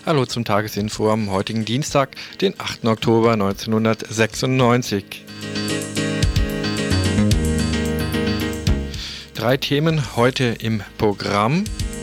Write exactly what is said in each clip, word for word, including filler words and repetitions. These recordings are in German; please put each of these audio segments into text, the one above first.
Hallo zum Tagesinfo am heutigen Dienstag, den achten Oktober neunzehnhundertsechsundneunzig. Drei Themen heute im Programm.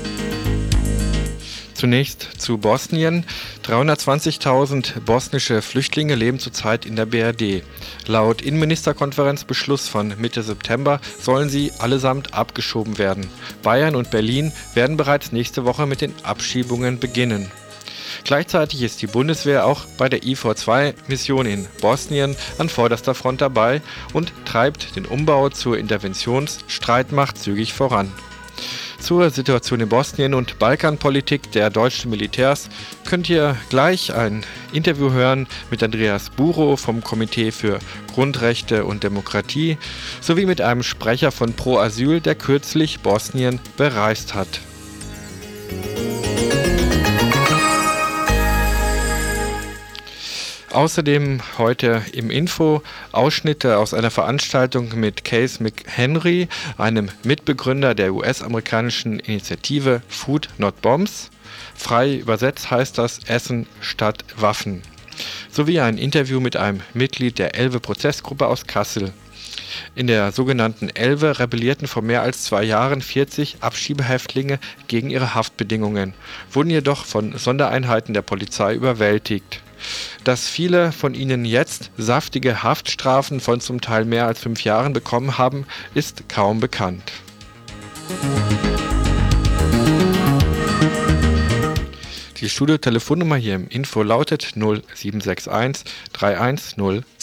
Zunächst zu Bosnien. dreihundertzwanzigtausend bosnische Flüchtlinge leben zurzeit in der B R D. Laut Innenministerkonferenzbeschluss von Mitte September sollen sie allesamt abgeschoben werden. Bayern und Berlin werden bereits nächste Woche mit den Abschiebungen beginnen. Gleichzeitig ist die Bundeswehr auch bei der I V zwei Mission in Bosnien an vorderster Front dabei und treibt den Umbau zur Interventionsstreitmacht zügig voran. Zur Situation in Bosnien und Balkanpolitik der deutschen Militärs könnt ihr gleich ein Interview hören mit Andreas Burow vom Komitee für Grundrechte und Demokratie sowie mit einem Sprecher von Pro Asyl, der kürzlich Bosnien bereist hat. Außerdem heute im Info Ausschnitte aus einer Veranstaltung mit Case McHenry, einem Mitbegründer der U S-amerikanischen Initiative Food Not Bombs. Frei übersetzt heißt das Essen statt Waffen. Sowie ein Interview mit einem Mitglied der Elbe-Prozessgruppe aus Kassel. In der sogenannten Elbe rebellierten vor mehr als zwei Jahren vierzig Abschiebehäftlinge gegen ihre Haftbedingungen, wurden jedoch von Sondereinheiten der Polizei überwältigt. Dass viele von ihnen jetzt saftige Haftstrafen von zum Teil mehr als fünf Jahren bekommen haben, ist kaum bekannt. Die Studio-Telefonnummer hier im Info lautet null sieben sechs eins drei eins null